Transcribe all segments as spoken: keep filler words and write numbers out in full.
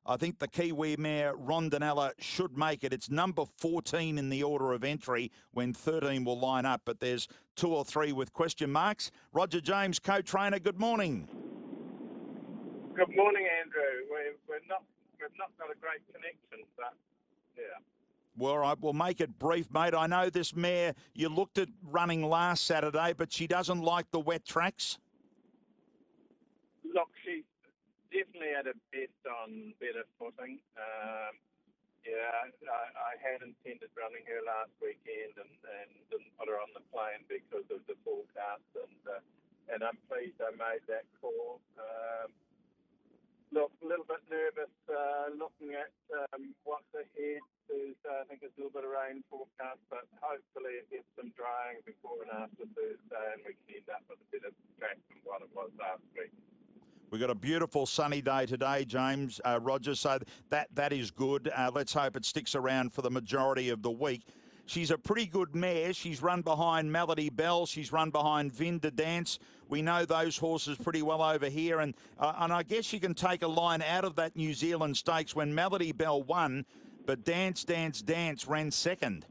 I think the Kiwi mare Rondinella should make it. It's number fourteen in the order of entry when thirteen will line up, but there's two or three with question marks. Roger James, co-trainer, good morning. Good morning, Andrew. We're, we're not, we've not got a great connection, but yeah. Well, all right, we'll make it brief, mate. I know this mare, you looked at running last Saturday, but she doesn't like the wet tracks. Look, she's definitely at her best on better footing. Um, yeah, I, I had intended running her last weekend and, and didn't put her on the plane because of the forecast, and uh, and I'm pleased I made that call. Um, look, a little bit nervous uh, looking at um, what's ahead. There's, uh, I think there's a little bit of rain forecast, but hopefully it gets some drying before and after Thursday, and we can end up with a better track than what it was last week. We've got a beautiful sunny day today, James, uh, Roger, so that, that is good. Uh, let's hope it sticks around for the majority of the week. She's a pretty good mare. She's run behind Melody Bell. She's run behind Vin de Dance. We know those horses pretty well over here, and uh, and I guess you can take a line out of that New Zealand Stakes when Melody Bell won, but Dance, Dance, Dance ran second.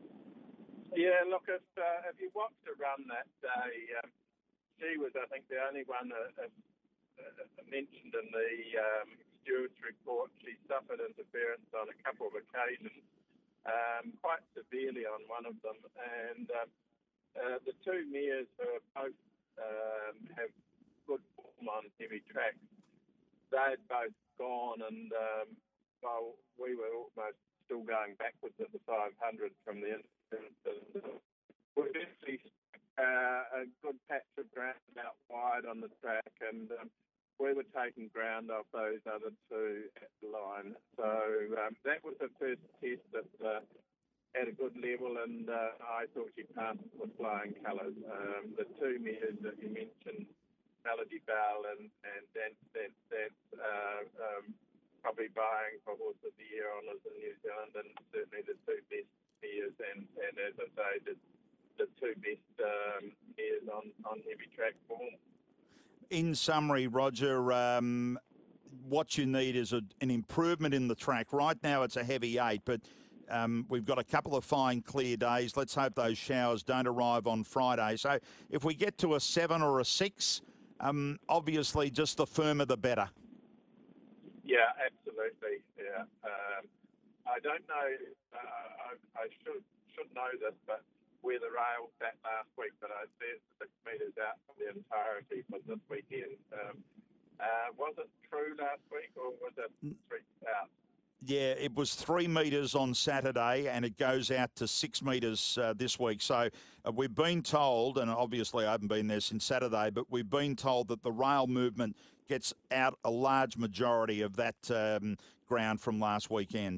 Yeah, look, if, uh, if you watched her run that day, um, she was, I think, the only one uh, uh, mentioned in the um, steward's report. She suffered interference on a couple of occasions, um, quite severely on one of them. And um, uh, the two mares who are both um, have good form on heavy tracks, they'd both gone, and um, well, we were almost still going backwards at the five hundred from the interference. And, uh, we've actually uh, a good patch of ground out wide on the track, and um, we were taking ground off those other two at the line. So um, that was the first test that uh, at a good level, and uh, I thought she passed with flying colours. Um, the two mares that you mentioned, Melody Bell and, and Dance, Dance, Dance, uh, um, probably vying for Horse of the Year honours in New Zealand, and certainly the two best mares, and, and as I say, the, the two best um, mares on, on heavy track form. In summary, Roger, um, what you need is a, an improvement in the track. Right now it's a heavy eight, but um, we've got a couple of fine, clear days. Let's hope those showers don't arrive on Friday. So if we get to a seven or a six, um, obviously just the firmer the better. Yeah, absolutely. Yeah. Um, I don't know, uh, I, I should should know this, but where the rail sat last week, but I said six metres out for the entirety for this weekend. Um, uh, was it true last week, or was it three out? Yeah, it was three metres on Saturday, and it goes out to six metres uh, this week. So uh, we've been told, and obviously I haven't been there since Saturday, but we've been told that the rail movement gets out a large majority of that um, ground from last weekend.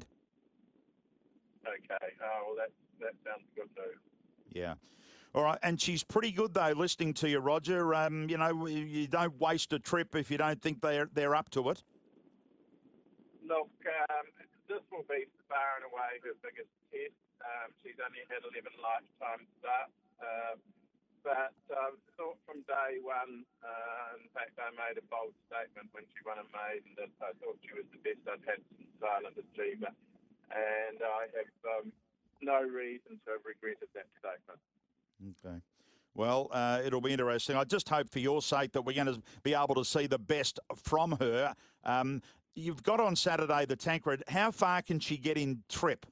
Okay. Oh, well, that, that sounds good news. Yeah. All right. And she's pretty good, though, listening to you, Roger. Um, you know, you don't waste a trip if you don't think they're, they're up to it. Look, um, this will be far and away her biggest test. Um, she's only had eleven lifetime starts. Uh, but I um, thought from day one, uh, in fact, I made a bold statement when she won a maiden that I thought she was the best I've had since Silent Achiever. And I have um, no reason to have regretted that statement. Okay. Well, uh, it'll be interesting. I just hope for your sake that we're going to be able to see the best from her. Um, you've got on Saturday the Tancred. How far can she get in trip?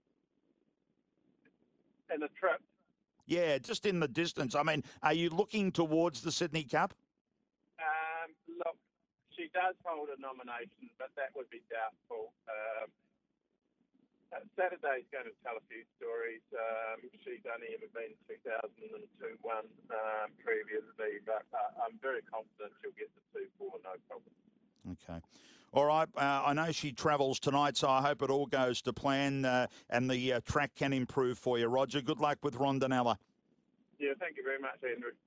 In a trip? Yeah, just in the distance. I mean, are you looking towards the Sydney Cup? Um, look, she does hold a nomination, but that would be doubtful. Um, Uh, Saturday's going to tell a few stories. Um, she's only ever been two thousand two one um, previously, but uh, I'm very confident she'll get the two four, no problem. Okay. All right. Uh, I know she travels tonight, so I hope it all goes to plan uh, and the uh, track can improve for you. Roger, good luck with Rondinella. Yeah, thank you very much, Andrew.